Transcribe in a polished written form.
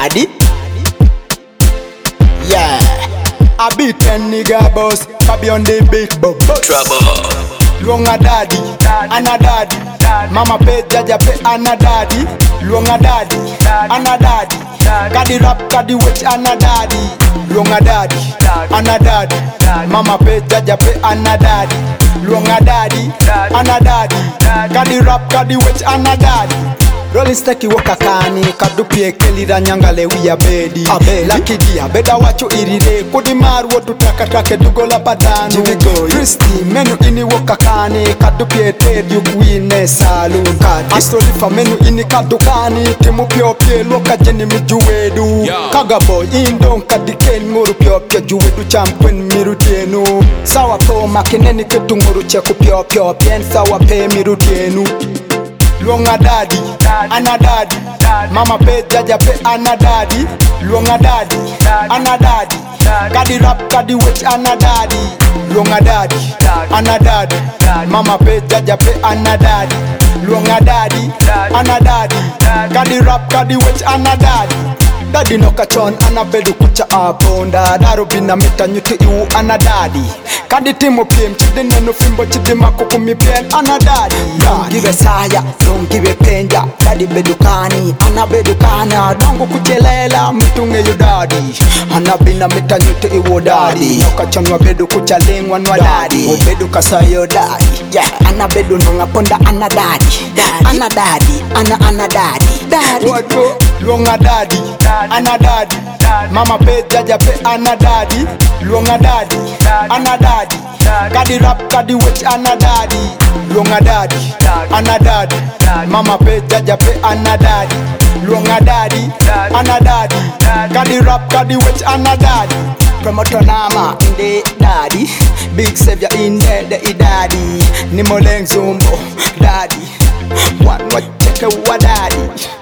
daddy. Yeah, I beat 10 nigga boss, Fabi on the big boss. Trouble. Luonga daddy, ana daddy. Mama pay jaja pay ana daddy. Luonga daddy, ana daddy. Kadi rap kadi witch ana daddy. Luonga daddy, ana daddy. Mama pay jaja pay ana daddy. Luonga daddy, ana daddy. Kadi rap kadi witch ana daddy. Rolling steki wakakani kadupie kelira nyangale wiya bedi Lucky dia beda wacho iride kudi maru wotu takatake dugola badanu Christy menu ini wakakani kadupie tedi ukuine saloon Astrolifa menu ini kadukani timu pio pie loka jeni mijuwedu Kagaboy indon kadiken nguru pio pio juwedu champwen mirutienu Sawa po makineni ketu nguru cheku pio pio pien sawa pe mirutienu Luonga daddy, ana daddy. Mama pay jaja pay ana daddy. Luonga daddy, ana daddy. Kadi rap kadi witch ana daddy. Luonga daddy, ana daddy. Mama pay jaja pay ana daddy. Luonga daddy, ana daddy. Kadi rap kadi witch ana daddy. Daddy no kachon ana bedu kucha abonda Daru bina mita nyuti iwu ana daddy Kadi timu piem chidi nenu fimbo chidi makukumi pien ana daddy Don't give a saya, don't give a penja Daddy bedu kani, ana bedu kana Dongo kuchelela mitunge yu daddy Ana bina mita nyuti iwu daddy No kachon wa bedu kucha lingwa nwa daddy Bedu kasayo daddy Ana bedu nonga ponda ana daddy Ana daddy, ana daddy Wadu, luonga daddy ana daddy. Mama pay jaja pay ana daddy. Luonga daddy, ana daddy. Kadi rap kadi witch ana daddy. Luonga daddy, ana daddy. Mama pay jaja pay ana daddy. Luonga daddy, ana daddy. Kadi rap kadi witch ana daddy. Promoter nama in the daddy. Big savior in the daddy. Nimoleng zumbo daddy. One what check wa daddy.